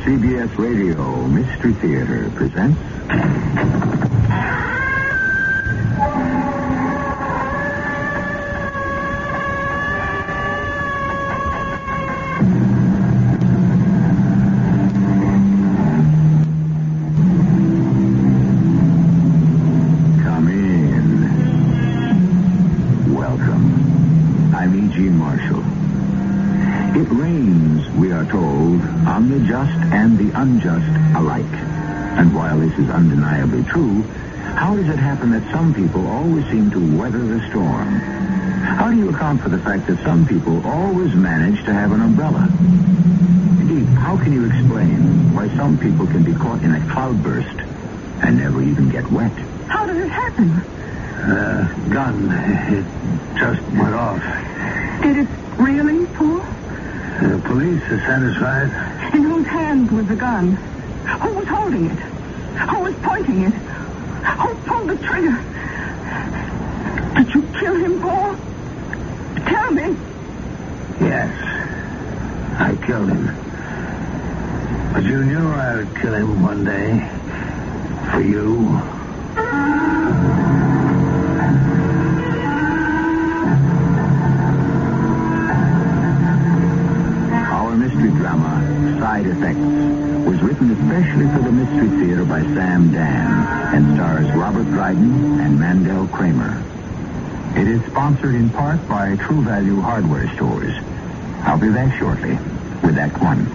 CBS Radio Mystery Theater presents... Come in. Welcome. I'm E.G. Marshall. It rains, we are told, on the just and the unjust alike. And while this is undeniably true, how does it happen that some people always seem to weather the storm? How do you account for the fact that some people always manage to have an umbrella? Indeed, how can you explain why some people can be caught in a cloudburst and never even get wet? How did it happen? Gun. It just went off. Did it really, Paul? The police are satisfied. In whose hand was the gun? Who was holding it? Who was pointing it? Who pulled the trigger? Did you kill him, Paul? Tell me. Yes. I killed him. But you knew I would kill him one day. For you. Our mystery drama, Side Effects, was written especially for the Mystery Theater by Sam Dan and stars Robert Dryden and Mandel Kramer. It is sponsored in part by True Value Hardware Stores. I'll be back shortly with Act One.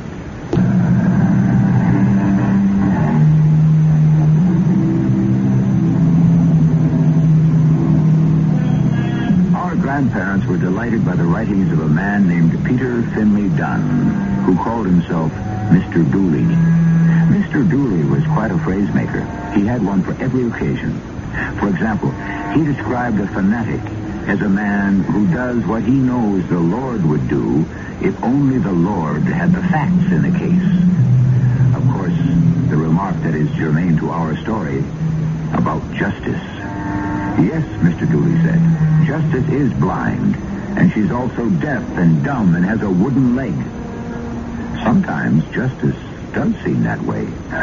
Our grandparents were delighted by the writings of a man named Peter Finley Dunn, who called himself Mr. Dooley. Mr. Dooley was quite a phrasemaker. He had one for every occasion. For example, he described a fanatic as a man who does what he knows the Lord would do if only the Lord had the facts in the case. Of course, the remark that is germane to our story about justice. Yes, Mr. Dooley said, justice is blind, and she's also deaf and dumb and has a wooden leg. Sometimes justice does seem that way.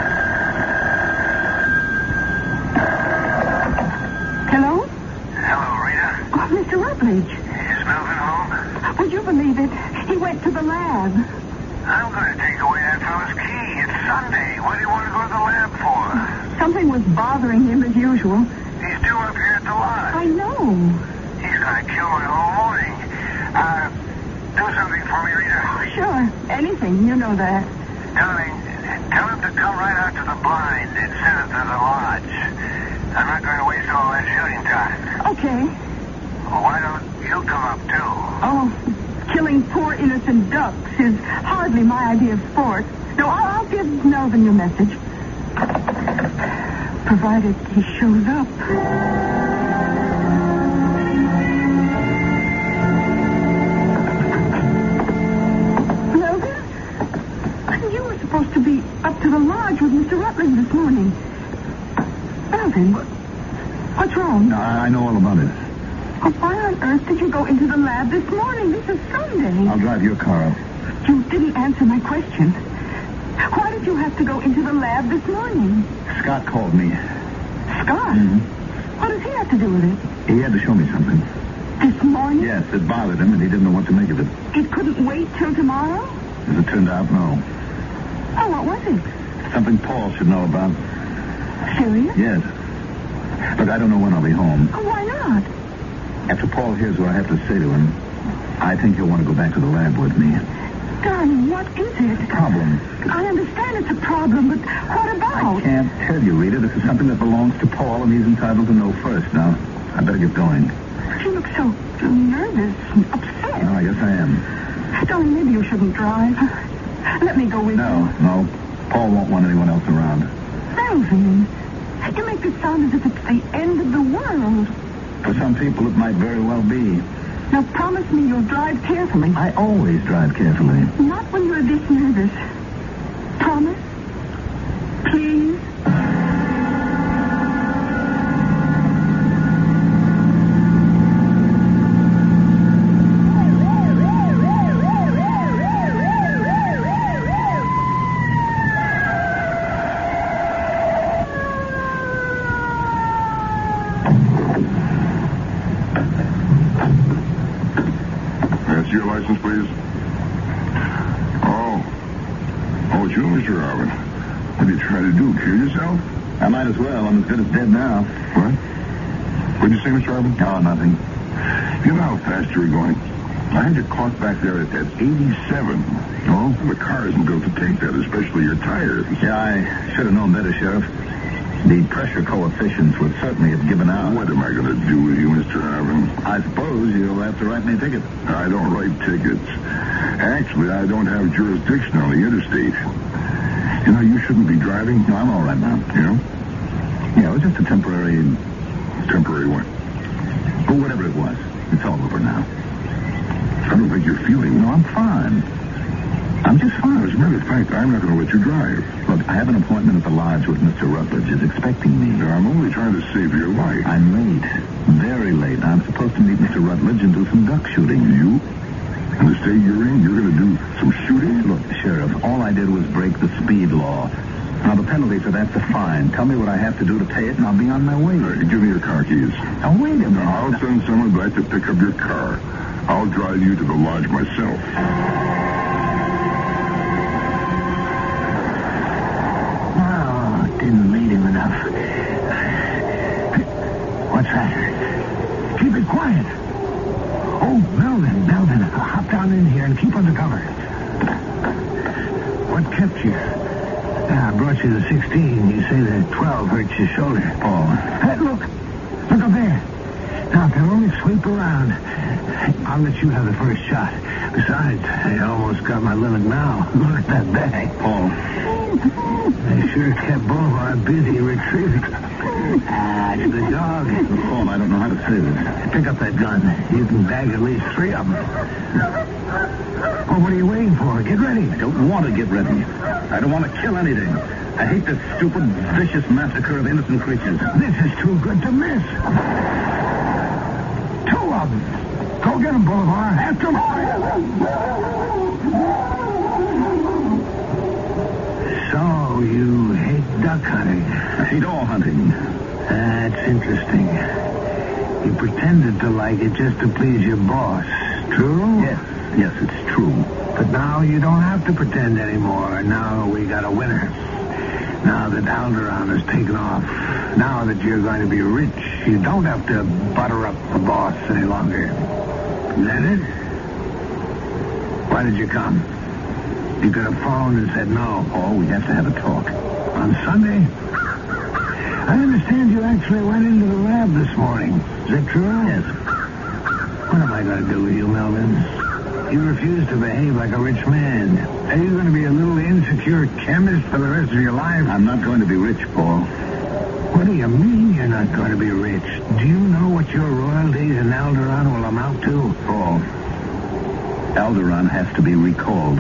Hello? Hello, Rita. Oh, Mr. Rutledge. Is Melvin home? Would you believe it? He went to the lab. I'm going to take away that fellow's key. It's Sunday. What do you want to go to the lab for? Something was bothering him as usual. He's due up here at the lodge. I know. He's going to kill my whole morning. Do something for me, Rita. Oh, sure. Anything. You know that. Tell him to come right out to the blind instead of to the lodge. I'm not going to waste all that shooting time. Okay. Well, why don't you come up, too? Oh, killing poor innocent ducks is hardly my idea of sport. No, I'll give Melvin your message. Provided he shows up. Melvin? You were supposed to be up to the lodge with Mr. Rutledge this morning. Melvin, what's wrong? No, I know all about it. Oh, why on earth did you go into the lab this morning? This is Sunday. I'll drive your car up. You didn't answer my question. Why did you have to go into the lab this morning? Scott called me. Scott? Mm-hmm. What does he have to do with it? He had to show me something. This morning? Yes, it bothered him, and he didn't know what to make of it. It couldn't wait till tomorrow? As it turned out, no. Oh, what was it? Something Paul should know about. Serious? Yes. But I don't know when I'll be home. Oh, why not? After Paul hears what I have to say to him, I think he'll want to go back to the lab with me. Darling, what is it? Problem. I understand it's a problem, but what about? I can't tell you, Rita. This is something that belongs to Paul, and he's entitled to know first. Now, I better get going. You look so nervous and upset. Oh, yes, I am. Darling, maybe you shouldn't drive. Let me go with you. No. Paul won't want anyone else around. Melvin, you make this sound as if it's the end of the world. For some people, it might very well be. Now, promise me you'll drive carefully. I always drive carefully. Not when you're this nervous. Promise? Please? license, please? Oh, it's you, Mr. Alvin. What are you trying to do, kill yourself? I might as well. I'm as good as dead now. What? What did you say, Mr. Alvin? Oh, nothing. You know how fast you were going? I had you caught back there at 87. Oh? The car isn't built to take that, especially your tires. Yeah, I should have known better, Sheriff. The pressure coefficients would certainly have given out. What am I going to do with you, Mr. Alvin? I suppose you'll have to write me a ticket. I don't write tickets. Actually, I don't have jurisdiction on the interstate. You know, you shouldn't be driving. No, I'm all right now. You know? Yeah, it was just a temporary... Temporary what? Oh, whatever it was. It's all over now. I don't think you're feeling No, I'm fine. I'm just fine. As a matter of fact, I'm not going to let you drive. Look, I have an appointment at the lodge with Mr. Rutledge. Is expecting me. Now, I'm only trying to save your life. I'm late. Very late. I'm supposed to meet Mr. Rutledge and do some duck shooting. You? In the state you're in, you're going to do some shooting? Look, Sheriff, all I did was break the speed law. Now, the penalty for that's a fine. Tell me what I have to do to pay it, and I'll be on my way. Give me your car keys. Now, wait a minute. Now, I'll send someone back to pick up your car. I'll drive you to the lodge myself. Oh, didn't lead him enough. What's that? Keep it quiet. Oh, Melvin, hop down in here and keep under cover. What kept you? I brought you the 16. You say the 12 hurt your shoulder. Oh. Hey, look up there. Now, if they'll only sweep around, I'll let you have the first shot. Besides, I almost got my limit now. Look at that bag. Paul. They sure kept Boulevard busy retrieving. It's the dog. Paul, I don't know how to say this. Pick up that gun. You can bag at least 3 of them. Well, what are you waiting for? Get ready. I don't want to get ready. I don't want to kill anything. I hate this stupid, vicious massacre of innocent creatures. This is too good to miss. 2 of them. Go get them, Boulevard. After them. So, you hate duck hunting? I hate all hunting. That's interesting. You pretended to like it just to please your boss. True? Yes, it's true. But now you don't have to pretend anymore. Now we got a winner. Now that Alderaan has taken off, now that you're going to be rich, you don't have to butter up the boss any longer. Is that it? Why did you come? You could have phoned and said no. Oh, we have to have a talk. On Sunday? I understand you actually went into the lab this morning. Is that true? Yes. What am I going to do with you, Melvin? You refuse to behave like a rich man. Are you going to be a little insecure chemist for the rest of your life? I'm not going to be rich, Paul. What do you mean you're not going to be rich? Do you know what your royalties in Alderaan will amount to? Paul, Alderaan has to be recalled.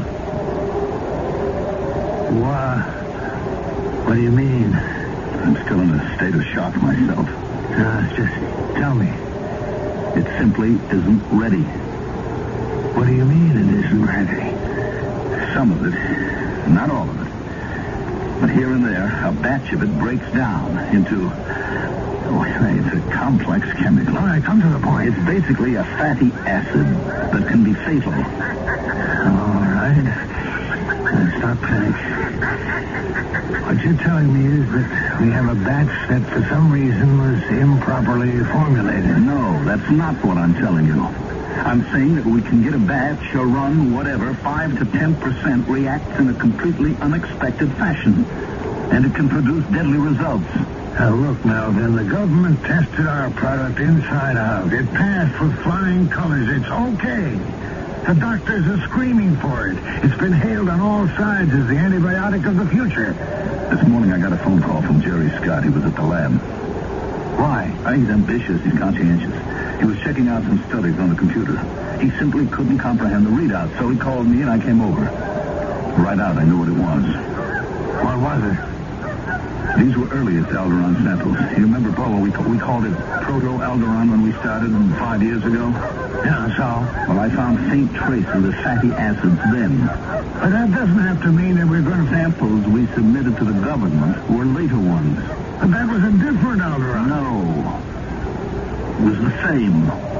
What do you mean? I'm still in a state of shock myself. Just tell me. It simply isn't ready. What do you mean it isn't ready? Some of it. Not all of it. But here and there, a batch of it breaks down into... it's a complex chemical. All right, come to the point. It's basically a fatty acid that can be fatal. All right. Stop panic. What you're telling me is that we have a batch that for some reason was improperly formulated. No, that's not what I'm telling you. I'm saying that we can get a batch, a run, whatever, 5 to 10% reacts in a completely unexpected fashion. And it can produce deadly results. Now, look, Melvin, the government tested our product inside out. It passed with flying colors. It's okay. The doctors are screaming for it. It's been hailed on all sides as the antibiotic of the future. This morning I got a phone call from Jerry Scott. He was at the lab. Why? He's ambitious. He's conscientious. He was checking out some studies on the computer. He simply couldn't comprehend the readout, so he called me and I came over. Right out, I knew what it was. What was it? These were earliest Alderaan samples. You remember, Paul, we called it Proto-Alderaan when we started 5 years ago? Yeah, so? Well, I found faint traces of fatty acids then. But that doesn't have to mean that we're going to... Samples we submitted to the government were later ones. But that was a different Alderaan. No. It was the same.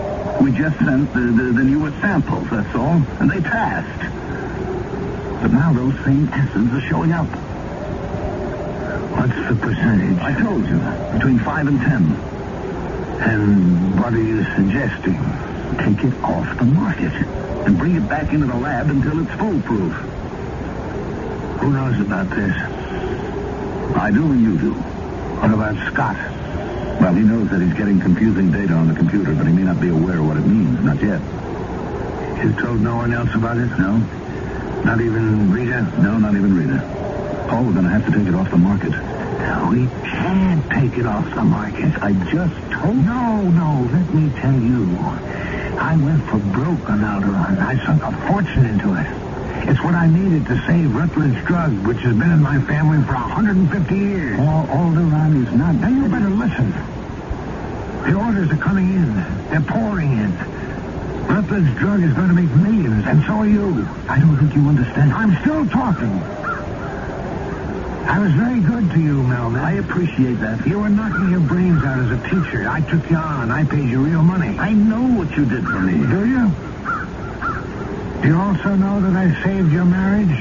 We just sent the newest samples, that's all, and they passed. But now those same acids are showing up. What's the percentage? I told you, between 5 and 10. And what are you suggesting? Take it off the market and bring it back into the lab until it's foolproof. Who knows about this? I do and you do. What about Scott? Well, he knows that he's getting confusing data on the computer, but he may not be aware of what it means. Not yet. You told no one else about it? No. Not even Rita? No, not even Rita. Paul, we're going to have to take it off the market. We can't take it off the market. I just told you. No, let me tell you. I went for broke on Alderaan. I sunk a fortune into it. It's what I needed to save Rutledge Drug, which has been in my family for 150 years. Alderaan is not... Now, you better listen. The orders are coming in. They're pouring in. Rutledge Drug is going to make millions, and so are you. I don't think you understand. I'm still talking. I was very good to you, Melvin. I appreciate that. You were knocking your brains out as a teacher. I took you on. I paid you real money. I know what you did for me. Do you? Do you also know that I saved your marriage?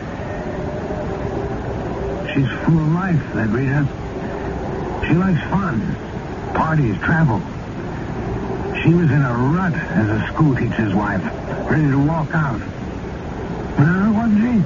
She's full of life, that Rita. She likes fun, parties, travel. She was in a rut as a school teacher's wife, ready to walk out. No, wasn't she?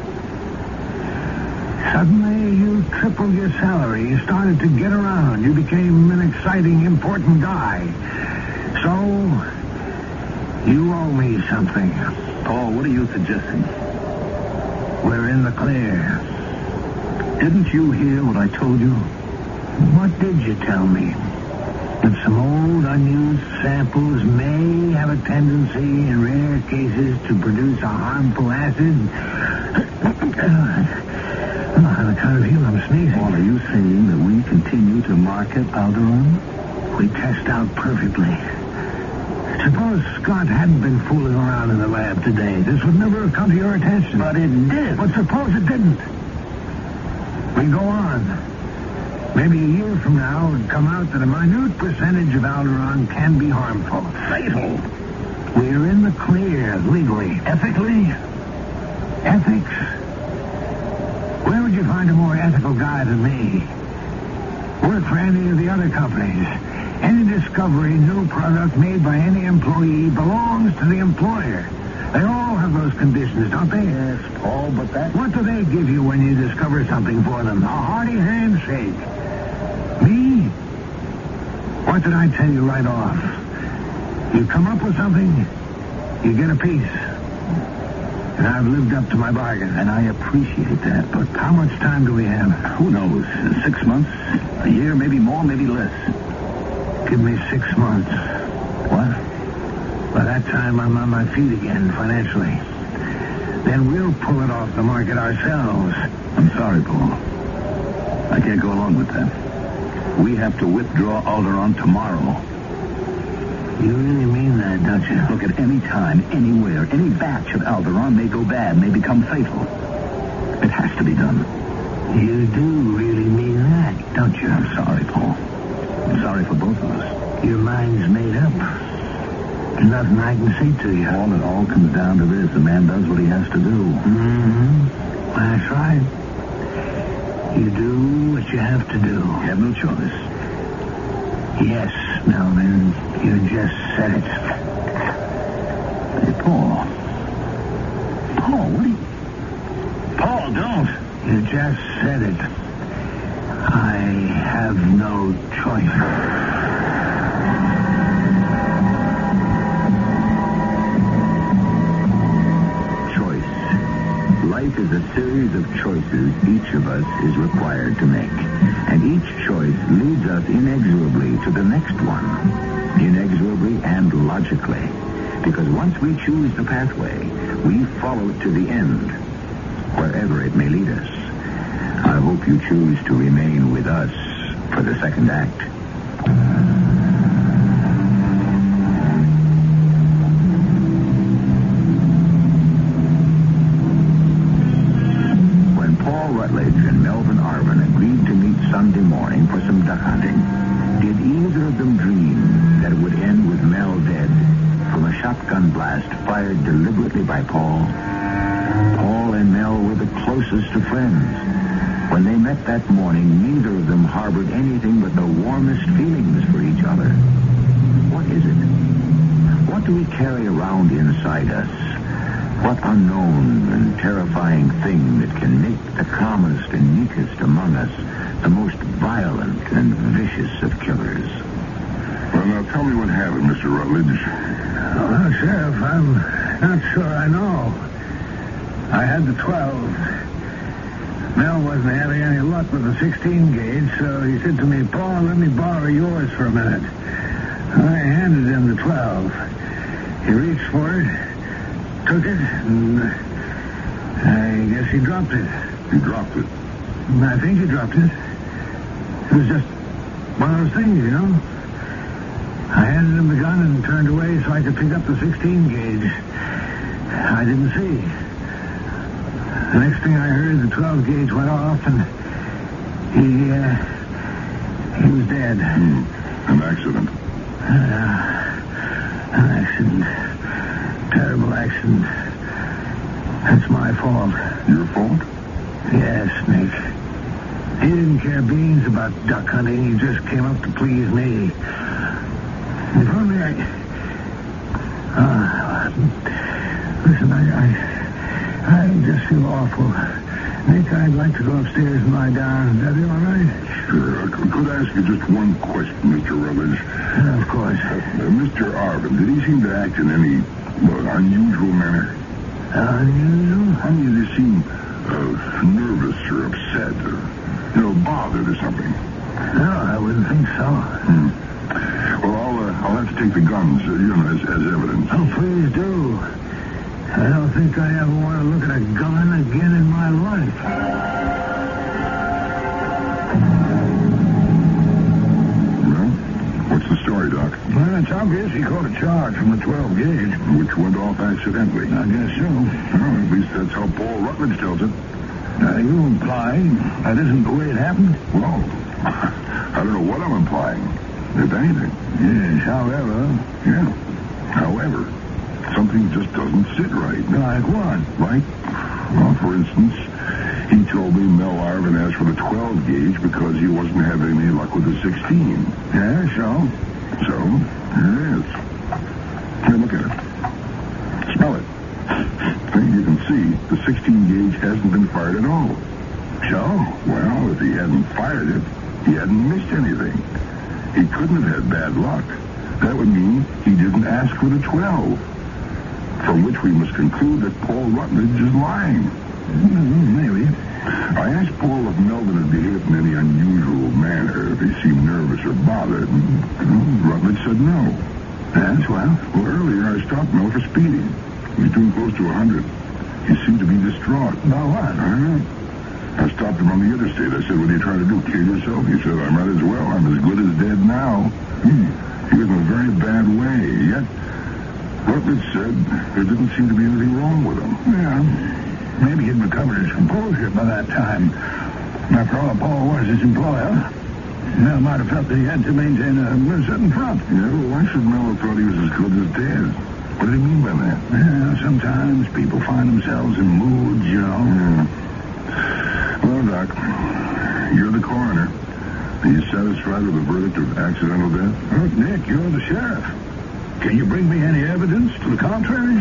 Suddenly, you tripled your salary. You started to get around. You became an exciting, important guy. So, you owe me something. Paul, what are you suggesting? We're in the clear. Didn't you hear what I told you? What did you tell me? That some old, unused samples may have a tendency, in rare cases, to produce a harmful acid? On account of you, I'm sneezing. Paul, are you saying that we continue to market Alderaan? We test out perfectly. Suppose Scott hadn't been fooling around in the lab today. This would never have come to your attention. But it did. But suppose it didn't. We go on. Maybe a year from now, it would come out that a minute percentage of Alderaan can be harmful. Fatal. We're in the clear, legally. Ethically? Ethics? Where would you find a more ethical guy than me? Work for any of the other companies. Any discovery, new product made by any employee belongs to the employer. They all have those conditions, don't they? Yes, Paul, but that... What do they give you when you discover something for them? A hearty handshake. Me? What did I tell you right off? You come up with something, you get a piece. And I've lived up to my bargain. And I appreciate that, but... How much time do we have? Who knows? 6 months? A year, maybe more, maybe less. Give me 6 months. What? By that time, I'm on my feet again, financially. Then we'll pull it off the market ourselves. I'm sorry, Paul. I can't go along with that. We have to withdraw Alderaan tomorrow. You really mean that, don't you? Look, at any time, anywhere, any batch of Alderaan may go bad, may become fatal. It has to be done. You do really mean that, don't you? I'm sorry, Paul. I'm sorry for both of us. Your mind's made up. There's nothing I can say to you. Paul, it all comes down to this. A man does what he has to do. Mm-hmm. That's right. You do what you have to do. You have no choice. Yes, Melvin. You just said it. Hey, Paul. Paul, what are you... Paul, don't. You just said it. I have no choice. Life is a series of choices each of us is required to make. And each choice leads us inexorably to the next one. Inexorably and logically. Because once we choose the pathway, we follow it to the end, wherever it may lead us. I hope you choose to remain with us for the second act. Rutledge and Melvin Arvin agreed to meet Sunday morning for some duck hunting. Did either of them dream that it would end with Mel dead from a shotgun blast fired deliberately by Paul? Paul and Mel were the closest of friends. When they met that morning, neither of them harbored anything but the warmest feelings for each other. What is it? What do we carry around inside us? What unknown and terrifying thing that can make the calmest and meekest among us the most violent and vicious of killers? Well, now tell me what happened, Mr. Rutledge. Well, Sheriff, I'm not sure I know. I had the 12. Mel wasn't having any luck with the 16 gauge, so he said to me, Paul, let me borrow yours for a minute. I handed him the 12. He reached for it, took it, and I guess he dropped it. He dropped it? I think he dropped it. It was just one of those things, you know. I handed him the gun and turned away so I could pick up the 16 gauge. I didn't see. The next thing I heard, the 12 gauge went off, and he was dead. An accident. An accident. Terrible accident. That's my fault. Your fault? Yes, Nick. He didn't care beans about duck hunting. He just came up to please me. If only listen, I just feel awful. Nick, I'd like to go upstairs and lie down. Is that all right? Sure. Could I ask you just one question, Mr. Rutledge? Of course. Mr. Arvin, did he seem to act in any unusual manner? Unusual? I mean, did he seem nervous or upset or, bothered or something? No, I wouldn't think so. Well, I'll have to take the guns, as evidence. Oh, please do. I don't think I ever want to look at a gun again in my life. Well, what's the story, Doc? Well, it's obvious he caught a charge from the 12 gauge. Which went off accidentally. I guess so. Well, at least that's how Paul Rutledge tells it. You imply that isn't the way it happened? Well, I don't know what I'm implying, if anything. Yes, however... Yeah, however, something just doesn't sit right. Like what? Like, well, for instance, he told me Mel Arvin asked for the 12 gauge because he wasn't having any luck with the 16. Yeah, so? So, here it is. Here, look at it. Smell it. You can see the 16 gauge hasn't been fired at all. So? Well, if he hadn't fired it, he hadn't missed anything. He couldn't have had bad luck. That would mean he didn't ask for the 12. From which we must conclude that Paul Rutledge is lying. Maybe. I asked Paul if Melvin had behaved in any unusual manner, if he seemed nervous or bothered, and Rutledge said no. That's well. Well, earlier I stopped Mel for speeding. He was doing close to 100. He seemed to be distraught. About what? I don't know. I stopped him on the interstate. I said, what are you trying to do, kill yourself? He said, I might as well. I'm as good as dead now. He was in a very bad way. Yet, Rutledge said there didn't seem to be anything wrong with him. Yeah. Maybe he'd recovered his composure by that time. After all, Paul was his employer. Mel might have felt that he had to maintain a certain front. Yeah, well, why should Mel have thought he was as good as dead? What did he mean by that? Well, sometimes people find themselves in moods, Yeah. Well, Doc, you're the coroner. Are you satisfied with the verdict of accidental death? Look, Nick, you're the sheriff. Can you bring me any evidence to the contrary?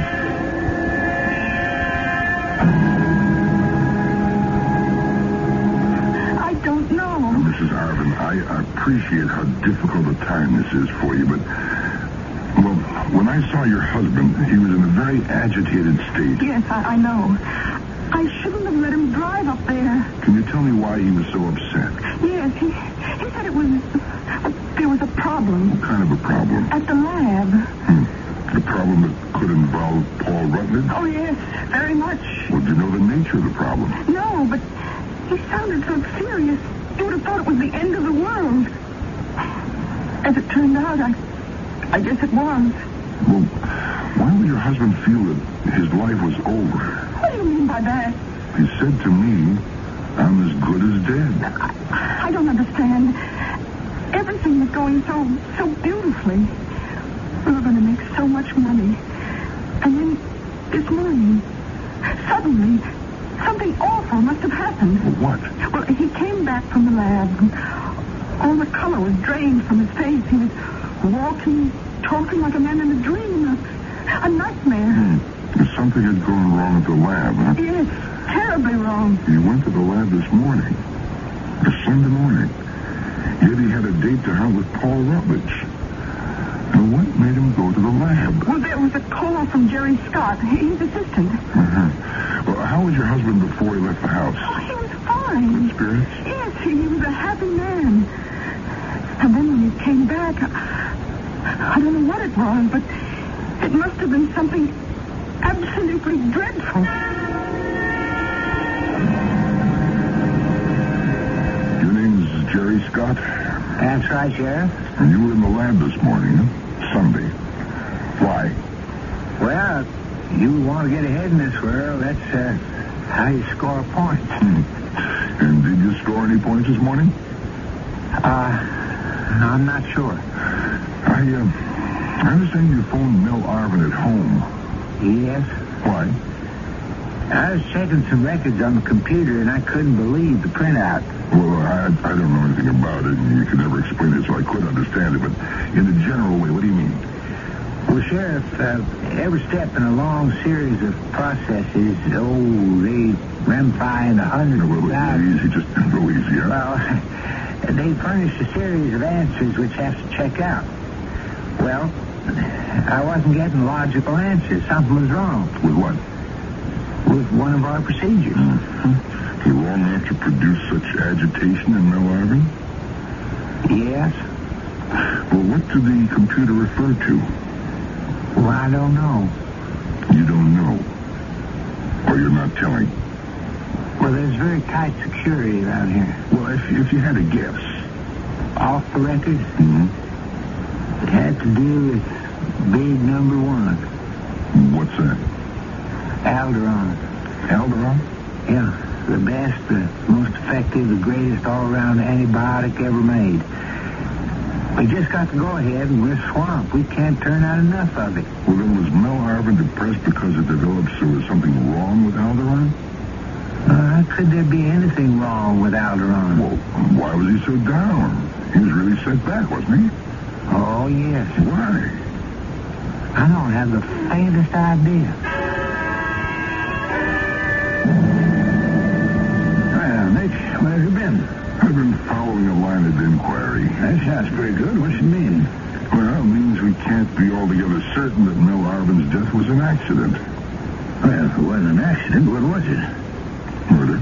I don't know. Mrs. Arvin, I appreciate how difficult a time this is for you, but, well, when I saw your husband, he was in a very agitated state. Yes, I know. I shouldn't have let him drive up there. Can you tell me why he was so upset? Yes, he said there was a problem. What kind of a problem? At the lab. A problem that could involve Paul Rutledge? Oh, yes, very much. Well, do you know the nature of the problem? No, but he sounded so serious. You would have thought it was the end of the world. As it turned out, I guess it was. Well, why would your husband feel that his life was over? What do you mean by that? He said to me, I'm as good as dead. I don't understand. Everything was going so beautifully. We were going to make so much money. And then this morning, suddenly, something awful must have happened. What? Well, he came back from the lab, and all the color was drained from his face. He was walking, talking like a man in a dream, a nightmare. Something had gone wrong at the lab, huh? Yes, terribly wrong. He went to the lab this morning. A Sunday morning. Yet he had a date to have with Paul Rutledge. And what made him go to the lab? Well, there was a call from Jerry Scott. He's assistant. Well, how was your husband before he left the house? Oh, he was fine. Good spirits? Yes, he was a happy man. And then when he came back, I don't know what it was, but it must have been something absolutely dreadful. Your name's Jerry Scott? That's right, Sheriff. And you were in the lab this morning, huh? Sunday. Why? Well, you want to get ahead in this world, that's how you score points. And did you score any points this morning? I'm not sure. I understand you phoned Mel Arvin at home. Yes? Why? I was checking some records on the computer, and I couldn't believe the printout. Well, I don't know anything about it, and you could never explain it, so I could understand it, but in a general way, what do you mean? Well, Sheriff, every step in a long series of processes, they ramify into hundreds of thousands. Easy, just go easy, huh? Well, they furnish a series of answers which have to check out. Well, I wasn't getting logical answers. Something was wrong. With what? With one of our procedures. Long enough to produce such agitation in Mel Arvin? Yes. Well, what did the computer refer to? Well, I don't know. You don't know? Or you're not telling? Well, there's very tight security around here. Well, if you had a guess. Off the record? It had to do with big number one. What's that? Alderaan. Alderaan? Yeah. The best, the most effective, the greatest all-around antibiotic ever made. We just got to go ahead and we're swamped. We can't turn out enough of it. Well, then was Mel Arvin depressed because it developed there was something wrong with Alderaan? How could there be anything wrong with Alderaan? Well, why was he so down? He was really set back, wasn't he? Oh, yes. Why? I don't have the faintest idea. Nick, where have you been? I've been following a line of inquiry. That sounds pretty good. What's it mean? Well, it means we can't be altogether certain that Mel Arvin's death was an accident. Well, if it wasn't an accident, what was it? Murder.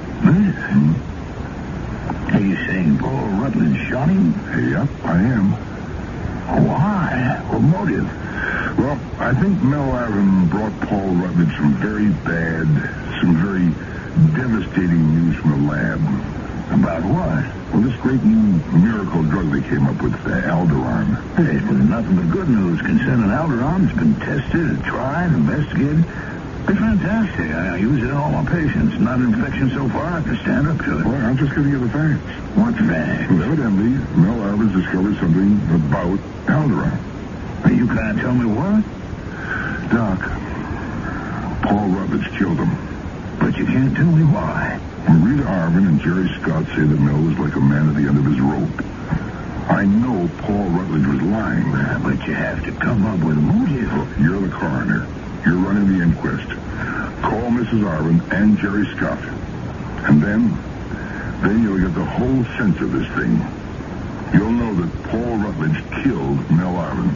Are you saying Paul Rutledge shot him? Yep, I am. Why? What motive? Well, I think Mel Arvin brought Paul Rutledge some very devastating news from the lab. About what? Well, this great new miracle drug they came up with, Alderaan. Hey, it's been nothing but good news concerning Alderaan. It's been tested, tried, investigated. It's fantastic. I use it in all my patients. Not an infection so far. I can stand up to it. Well, I'm just giving you the facts. What facts? Well, evidently, Mel Arvin's discovered something about Alderaan. You can't tell me what? Doc, Paul Rutledge killed him. But you can't tell me why. Rita Arvin and Jerry Scott say that Mel was like a man at the end of his rope. I know Paul Rutledge was lying. But you have to come up with a motive. Look, you're the coroner. You're running the inquest. Call Mrs. Arvin and Jerry Scott. And then you'll get the whole sense of this thing. You'll know that Paul Rutledge killed Mel Arvin.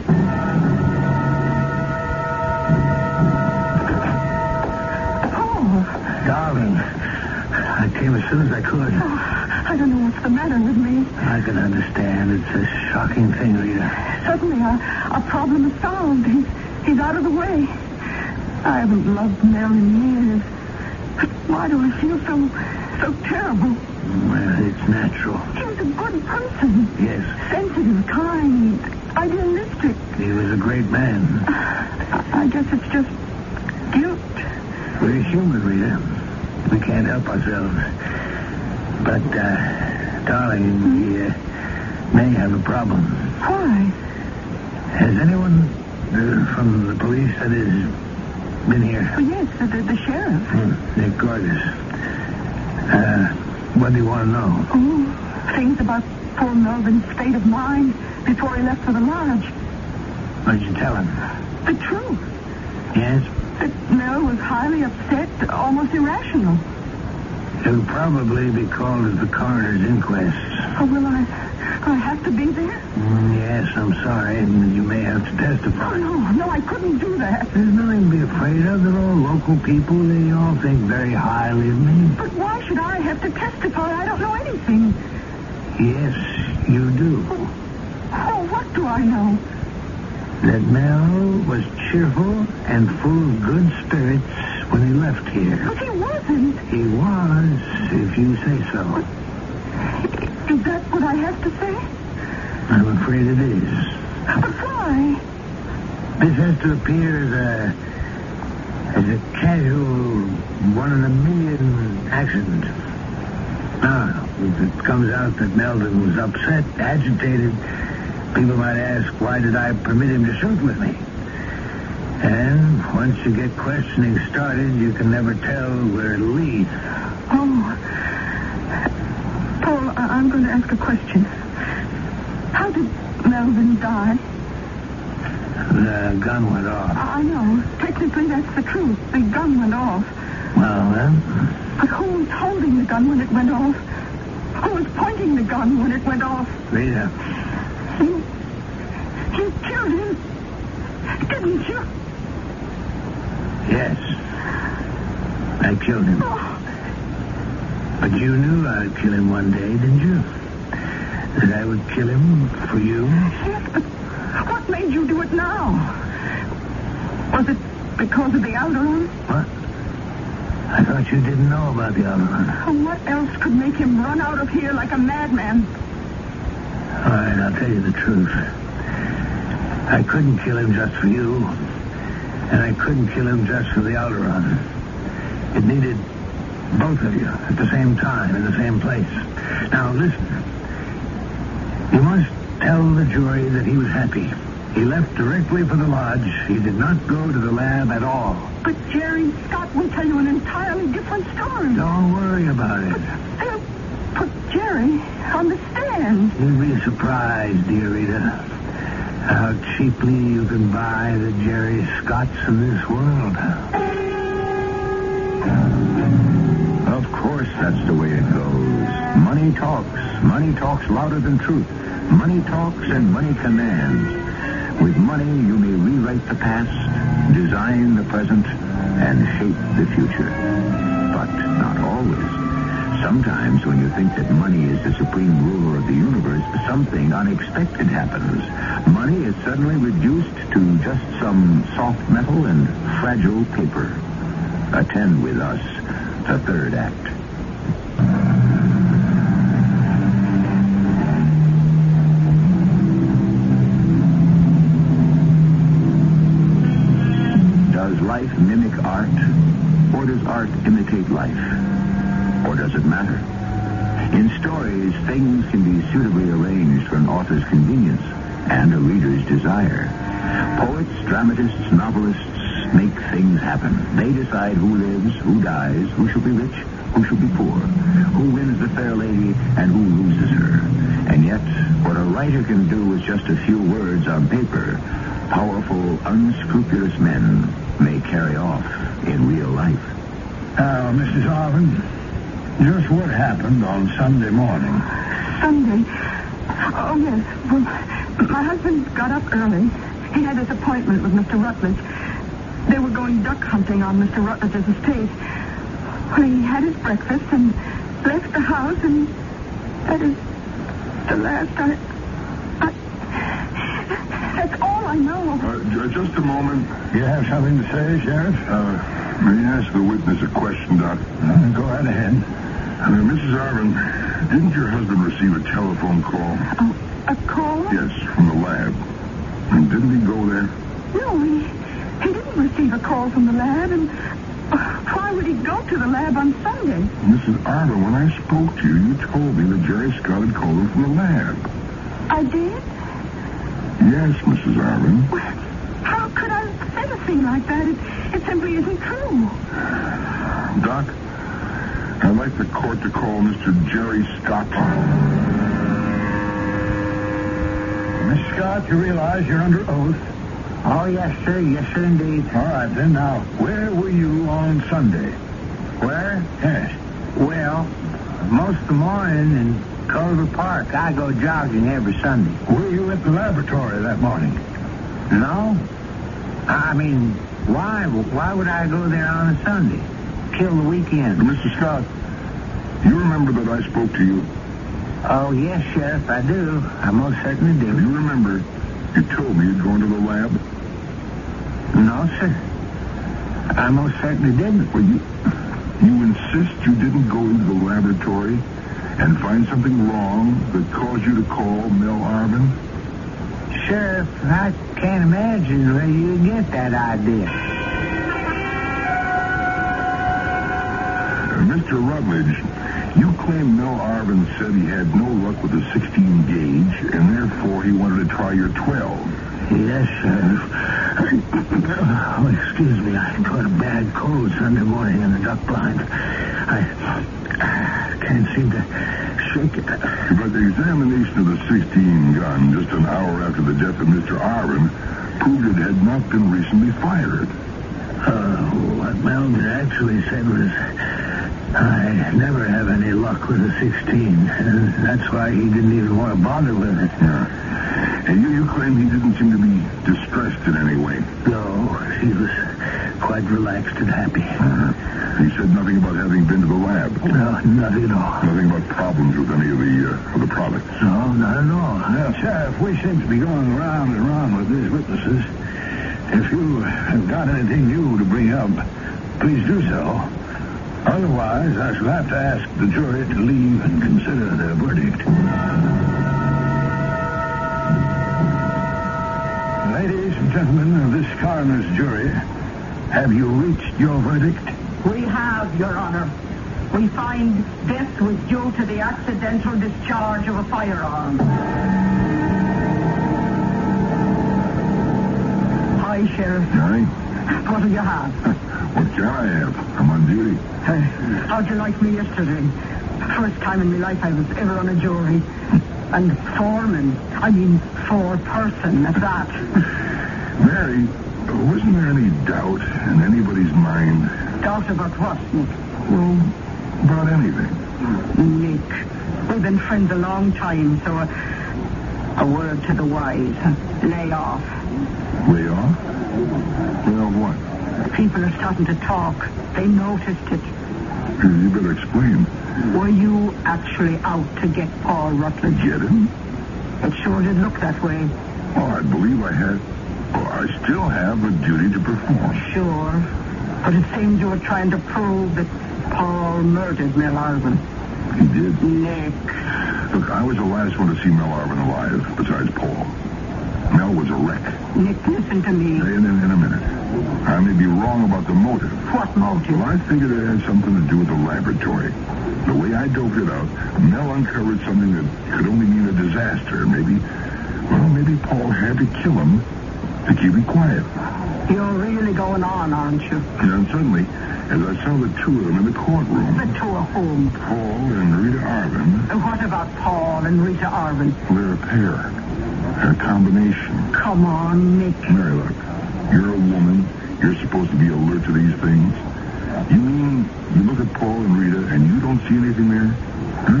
Darling, I came as soon as I could. I don't know what's the matter with me. I can understand. It's a shocking thing, Rita. Suddenly, our problem is solved. He's out of the way. I haven't loved Mel in years. But why do I feel so terrible? Well, it's natural. He was a good person. Yes. Sensitive, kind, idealistic. He was a great man. I guess it's just guilt. We're human, Rita. We can't help ourselves. But, darling, may have a problem. Why? Has anyone from the police that has been here? Oh, yes, the sheriff. Nick Gorgas. What do you want to know? Oh, things about poor Melvin's state of mind before he left for the lodge. What'd you tell him? The truth. Yes? That Mel was highly upset, almost irrational. He'll probably be called at the coroner's inquest. Oh, will I have to be there? Yes, I'm sorry. You may have to testify. Oh, no, I couldn't do that. There's nothing to be afraid of. They're all local people. They all think very highly of me. But why should I have to testify? I don't know anything. Yes, you do. Oh, what do I know? That Mel was cheerful and full of good spirits when he left here. But he wasn't. He was, if you say so. Is that what I have to say? I'm afraid it is. But why? This has to appear as a casual, one-in-a-million accident. Now, if it comes out that Melvin was upset, agitated, people might ask, why did I permit him to shoot with me? And once you get questioning started, you can never tell where it'll lead. Oh. Paul, I'm going to ask a question. How did Melvin die? The gun went off. I know. Technically, that's the truth. The gun went off. Well, then? But who was holding the gun when it went off? Who was pointing the gun when it went off? Rita. You killed him, didn't you? Yes. I killed him. Oh. But you knew I'd kill him one day, didn't you? That I would kill him for you? Yes, but what made you do it now? Was it because of the Alderaan? What? I thought you didn't know about the Alderaan. What else could make him run out of here like a madman? All right, I'll tell you the truth. I couldn't kill him just for you, and I couldn't kill him just for the Alderaan. It needed both of you at the same time, in the same place. Now, listen. You must tell the jury that he was happy. He left directly for the lodge. He did not go to the lab at all. But Jerry Scott will tell you an entirely different story. Don't worry about it. They'll put Jerry on the stand. You'd be surprised, dear Rita, how cheaply you can buy the Jerry Scotts of this world. Of course, that's the way it goes. Money talks. Money talks louder than truth. Money talks and money commands. With money, you may rewrite the past, design the present, and shape the future. But not always. Sometimes when you think that money is the supreme ruler of the universe, something unexpected happens. Money is suddenly reduced to just some soft metal and fragile paper. Attend with us the third act. Does life mimic art, or does art imitate life? Or does it matter? In stories, things can be suitably arranged for an author's convenience and a reader's desire. Poets, dramatists, novelists make things happen. They decide who lives, who dies, who shall be rich, who shall be poor, who wins the fair lady, and who loses her. And yet, what a writer can do with just a few words on paper, powerful, unscrupulous men may carry off in real life. Now, Mrs. Arvin, just what happened on Sunday morning? Sunday? Oh, yes. Well, my husband got up early. He had his appointment with Mr. Rutledge. They were going duck hunting on Mr. Rutledge's estate. Well, he had his breakfast and left the house, and that is the last That's all I know. Just a moment. You have something to say, Sheriff? May I ask the witness a question, Doc? Go right ahead. Mrs. Arvin, didn't your husband receive a telephone call? Oh, a call? Yes, from the lab. And didn't he go there? No, he didn't receive a call from the lab, and why would he go to the lab on Sunday? Mrs. Arvin, when I spoke to you, you told me that Jerry Scott had called him from the lab. I did? Yes, Mrs. Arvin. How could I say a thing like that? It simply isn't true. Doc, I'd like the court to call Mr. Jerry Scott. Miss Scott, you realize you're under oath? Oh, yes, sir. Yes, sir, indeed. All right, then. Now, where were you on Sunday? Where? Yes. Well, most of the morning in Culver Park. I go jogging every Sunday. Were you at the laboratory that morning? No. I mean, why? Why would I go there on a Sunday? Kill the weekend. Mr. Scott, you remember that I spoke to you? Oh, yes, Sheriff, I do. I most certainly do. You remember you told me you'd go into the lab? No, sir. I most certainly didn't. Well, you insist you didn't go into the laboratory and find something wrong that caused you to call Mel Arvin? Sheriff, I can't imagine where you get that idea. Mr. Rutledge, you claim Mel Arvin said he had no luck with the 16 gauge, and therefore he wanted to try your 12. Yes, Sheriff. Oh, excuse me. I caught a bad cold Sunday morning in the duck blind. I can't seem to shake it. But the examination of the 16 gun just an hour after the death of Mr. Arvin proved it had not been recently fired. What Melvin actually said was, I never have any luck with a 16, and that's why he didn't even want to bother with it. Yeah. And you claim he didn't seem to be distressed in any way. No, he was quite relaxed and happy. He said nothing about having been to the lab. No, nothing at all. Nothing about problems with any of the products. No, not at all. Now, Sheriff, we seem to be going round and round with these witnesses. If you have got anything new to bring up, please do so. Otherwise, I shall have to ask the jury to leave and consider their verdict. Ladies and gentlemen of this coroner's jury, have you reached your verdict? We have, Your Honor. We find death was due to the accidental discharge of a firearm. Hi, Sheriff. Johnny? What do you have? What can I have? I'm on duty. How'd you like me yesterday? First time in my life I was ever on a jury. And foreman. I mean, four-person at that. Mary, wasn't there any doubt in anybody's mind? Doubt about what, Nick? Well, about anything. Nick, we've been friends a long time, so a word to the wise. Lay off. Lay off? Lay off what? People are starting to talk. They noticed it. You better explain. Were you actually out to get Paul Rutledge? Get him? It sure did look that way. Oh, I believe I had... Oh, I still have a duty to perform. Sure. But it seemed you were trying to prove that Paul murdered Mel Arvin. He did? Nick. Look, I was the last one to see Mel Arvin alive, besides Paul. Mel was a wreck. Nick, listen to me. In a minute. I may be wrong about the motive. What motive? Well, I figured it had something to do with the laboratory. The way I doped it out, Mel uncovered something that could only mean a disaster. Maybe Paul had to kill him to keep it quiet. You're really going on, aren't you? And suddenly, as I saw the two of them in the courtroom... The two of whom? Paul and Rita Arvin. What about Paul and Rita Arvin? They're a pair. They're a combination. Come on, Nick. Mary, look, you're a woman. You're supposed to be alert to these things. You mean you look at Paul and Rita and you don't see anything there? Huh?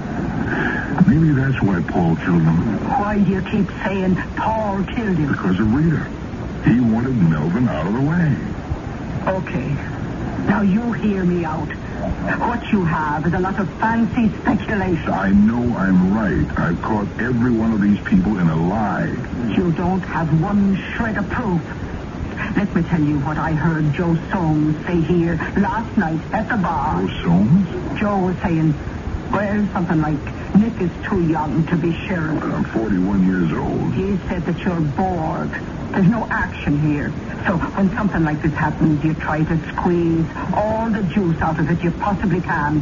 Maybe that's why Paul killed them. Why do you keep saying Paul killed him? Because of Rita. He wanted Melvin out of the way. Okay. Now you hear me out. What you have is a lot of fancy speculation. I know I'm right. I've caught every one of these people in a lie. You don't have one shred of proof. Let me tell you what I heard Joe Soames say here last night at the bar. Joe Soames? Joe was saying, well, something like, Nick is too young to be sheriff. But I'm 41 years old. He said that you're bored. There's no action here. So when something like this happens, you try to squeeze all the juice out of it you possibly can.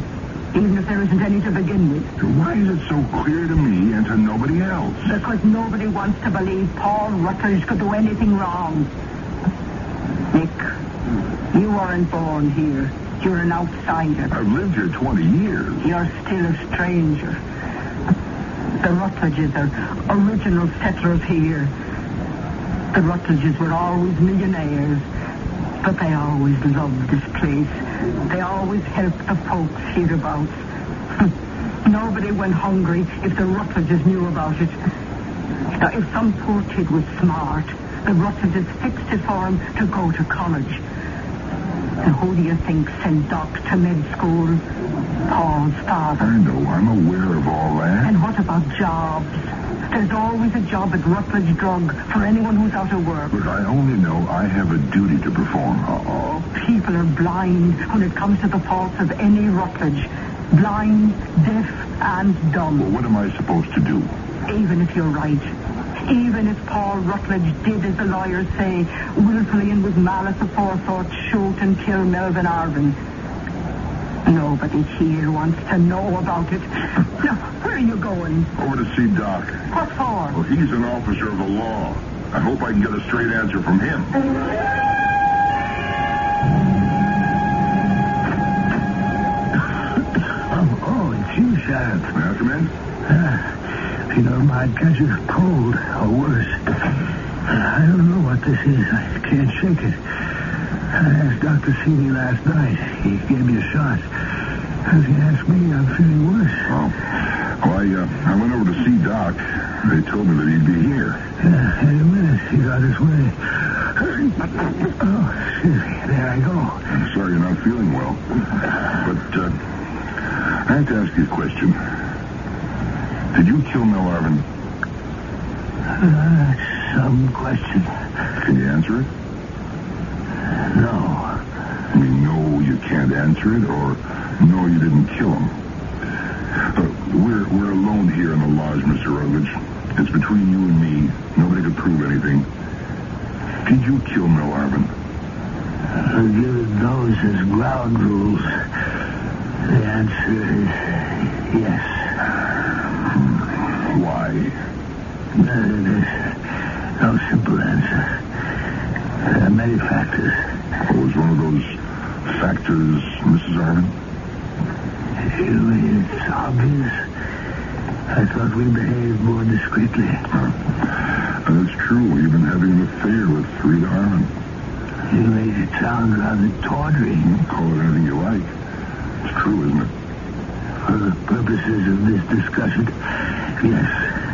even if there isn't any to begin with. So why is it so clear to me and to nobody else? Because nobody wants to believe Paul Rutledge could do anything wrong. Nick, you weren't born here. You're an outsider. I've lived here 20 years. You're still a stranger. The Rutledges are original settlers here. The Rutledges were always millionaires, but they always loved this place. They always helped the folks hereabouts. Nobody went hungry if the Rutledges knew about it. Now, if some poor kid was smart, the Rutledges fixed it for him to go to college. And who do you think sent Doc to med school? Paul's father. I know, I'm aware of all that. And what about jobs? There's always a job at Rutledge Drug for anyone who's out of work. But I only know I have a duty to perform. Oh, people are blind when it comes to the faults of any Rutledge. Blind, deaf, and dumb. Well, what am I supposed to do? Even if you're right. Even if Paul Rutledge did, as the lawyers say, willfully and with malice aforethought, shoot and kill Melvin Arvin. Nobody here wants to know about it. Now, where are you going? Over to see Doc. What for? Well, he's an officer of the law. I hope I can get a straight answer from him. Oh, it's you, Sheriff. May I come in? If you don't mind catching a cold, or worse. I don't know what this is. I can't shake it. I asked Dr. Seeley last night. He gave me a shot. As he asked me, I'm feeling worse. Oh. Well, I went over to see Doc. They told me that he'd be here. Yeah, in a minute. He's on his way. Oh, excuse me. There I go. I'm sorry you're not feeling well. But, I have to ask you a question. Did you kill Mel Arvin? Some question. Can you answer it? No. I mean, no, you can't answer it, or no, you didn't kill him. We're alone here in the lodge, Mr. Rutledge. It's between you and me. Nobody could prove anything. Did you kill Mel Arvin? Given those as ground rules, the answer is yes. Why? There's no simple answer. There are many factors. What was one of those factors, Mrs. Arvin? It's obvious. I thought we behaved more discreetly. That's true. You've been having an affair with Rita Arvin. You made it sound rather tawdry. Call it anything you like. It's true, isn't it? For the purposes of this discussion, yes.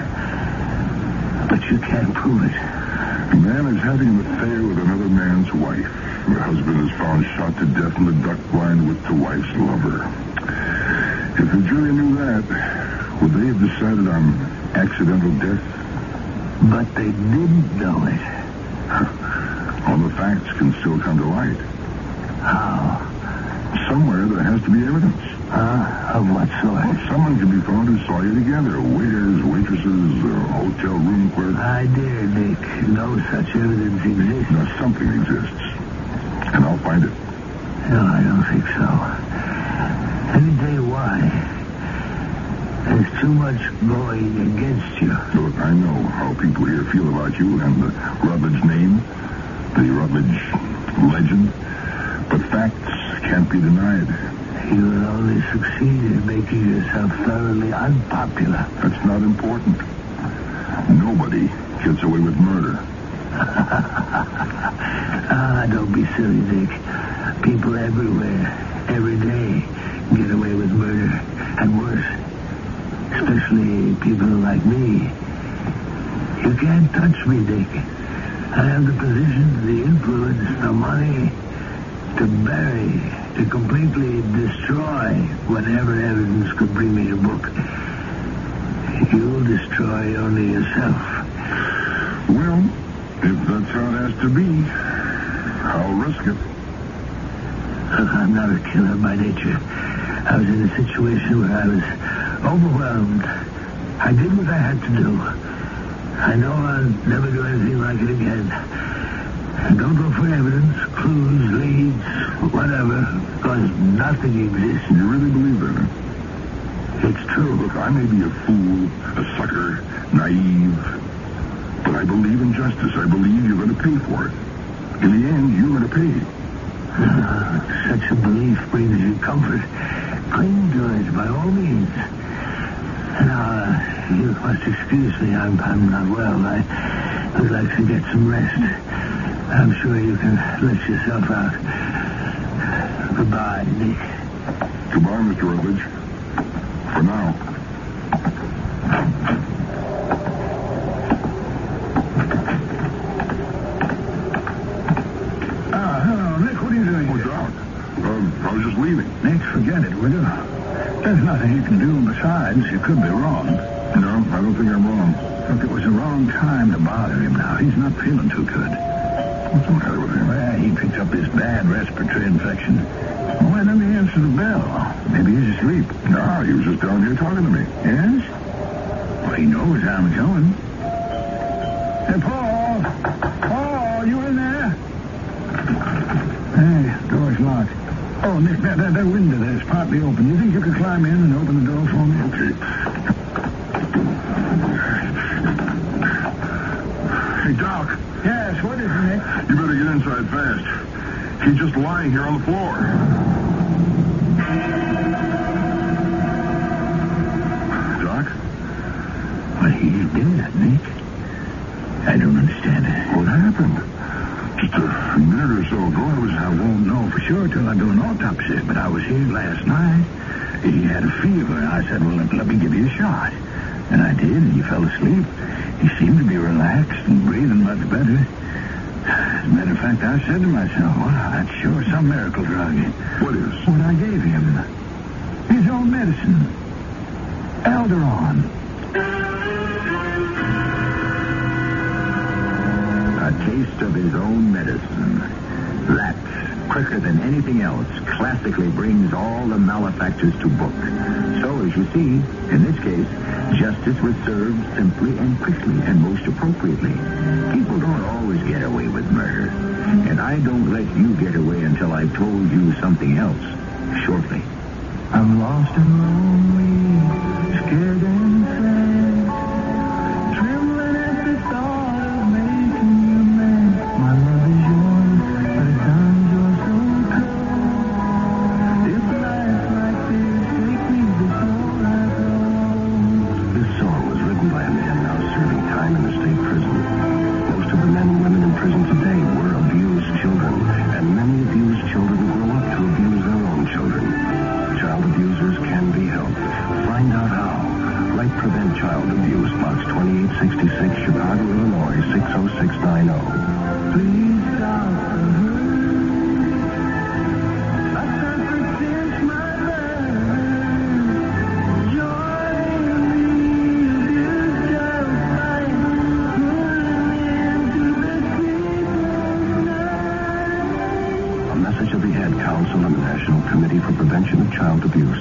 But you can't prove it. A man is having an affair with another man's wife. The husband is found shot to death in the duck blind with the wife's lover. If the jury knew that, would they have decided on accidental death? But they didn't know it. All the facts can still come to light. How? Somewhere there has to be evidence. Of what sort? Well, someone can be found who saw you together. Waiters, waitresses, hotel room clerks. I dare, Nick. No such evidence exists. Now, something exists. And I'll find it. No, I don't think so. Let me tell you why. There's too much going against you. Look, I know how people here feel about you and the Rutledge name, the Rutledge legend, but facts can't be denied. You will only succeed in making yourself thoroughly unpopular. That's not important. Nobody gets away with murder. Don't be silly, Dick. People everywhere, every day, get away with murder, and worse. Especially people like me. You can't touch me, Dick. I have the position, the influence, the money to bury, to completely destroy whatever evidence could bring me to book. You'll destroy only yourself. Well, if that's how it has to be, I'll risk it. Look, I'm not a killer by nature. I was in a situation where I was overwhelmed. I did what I had to do. I know I'll never do anything like it again. Don't look for evidence, clues, leads, whatever, because nothing exists. You really believe that, huh? It's true. Look, I may be a fool, a sucker, naive, but I believe in justice. I believe you're going to pay for it. In the end, you're going to pay. Such a belief brings you comfort. Cling to it by all means. Now, you must excuse me. I'm not well. I would like to get some rest. I'm sure you can let yourself out. Goodbye, Nick. Goodbye, Mr. Rutledge. For now. Hello, Nick. What are you doing? What's wrong? I was just leaving. Nick, forget it, will you? There's nothing you can do. Besides, you could be wrong. No, I don't think I'm wrong. Look, it was the wrong time to bother him now. He's not feeling too good. What's the matter with him? Well, he picked up this bad respiratory infection. Why didn't he answer the bell? Maybe he's asleep. No, he was just down here talking to me. Yes? Well, he knows I'm coming. Hey, Paul! Paul, you in there? Hey, door's locked. Oh, Nick, that window there's partly open. You think you could climb in and open the door for me? Okay. Hey, Doc. Yes, what is it, Nick? You better get inside fast. He's just lying here on the floor. Doc? Well, he's dead, Nick. I don't understand it. What happened? Just a minute or so ago, I won't know for sure till I do an autopsy, but I was here last night. He had a fever, and I said, well, let me give you a shot. And I did, and he fell asleep. He seemed to be relaxed and breathing much better. As a matter of fact, I said to myself, well, that's sure some miracle drug. What is? What I gave him. His own medicine. Alderon. A taste of his own medicine. That, quicker than anything else, classically brings all the malefactors to book. So, as you see, in this case, justice was served simply and quickly and most appropriately. People don't always get away with murder. And I don't let you get away until I've told you something else shortly. I'm lost and lonely, scared and sad, trembling at the thought of making you mad. My love is yours, but at times you're so cold. If life like this, take me before I go. This song was written by a man now serving time in the state prison. Most of the men and women in prison today were abused children, and many abused children grow up to abuse their own children. Child abusers can be helped. Find out how. Write Prevent Child Abuse, Box 2866, Chicago, Illinois, 60690. Please stop the hurt. I can't pretend my bad. Join me, abuse child fight. Put an end to this people's night. A message of the Ad Council and the National Committee for Prevention of Child Abuse.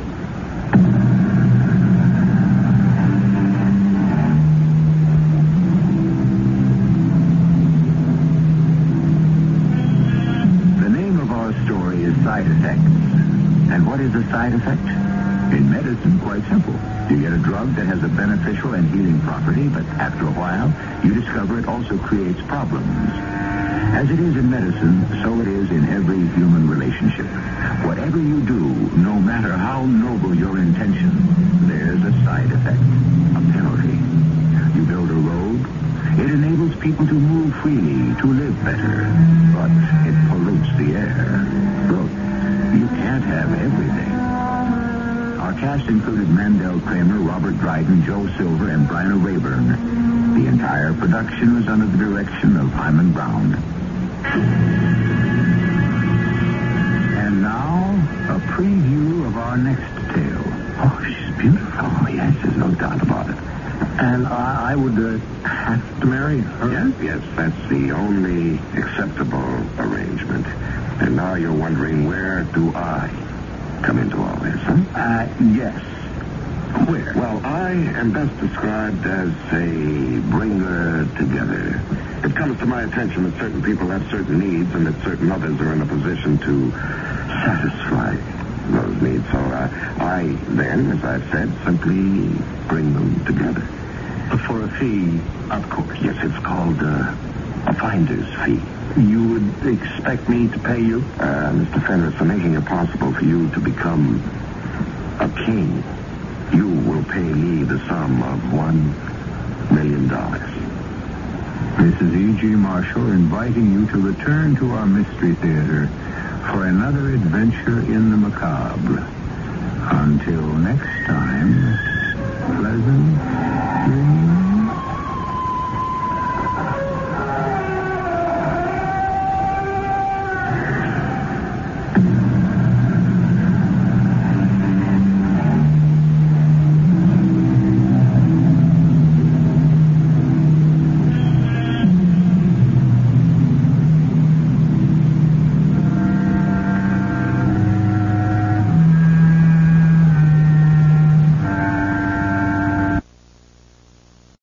The name of our story is Side Effects. And what is a side effect? In medicine, quite simple. You get a drug that has a beneficial and healing property, but after a while, you discover it also creates problems. As it is in medicine, so it is in every human relationship. Whatever you do, no matter how noble your intention, there's a side effect, a penalty. You build a road, it enables people to move freely, to live better, but it pollutes the air. Look, you can't have everything. Our cast included Mandel Kramer, Robert Dryden, Joe Silver, and Bryna Rayburn. The entire production was under the direction of Hyman Brown. And now, a preview of our next tale. Oh, she's beautiful. Oh, yes, there's no doubt about it. And I would have to marry her? Yes, that's the only acceptable arrangement. And now you're wondering, where do I come into all this, huh? Yes. Where? Well, I am best described as a bringer together. It comes to my attention that certain people have certain needs and that certain others are in a position to satisfy those needs. So I then, as I've said, simply bring them together. For a fee, of course. Yes, it's called a finder's fee. You would expect me to pay you? Mr. Fenris, for making it possible for you to become a king, you will pay me the sum of $1 million. This is E.G. Marshall inviting you to return to our Mystery Theater for another adventure in the macabre. Until next time.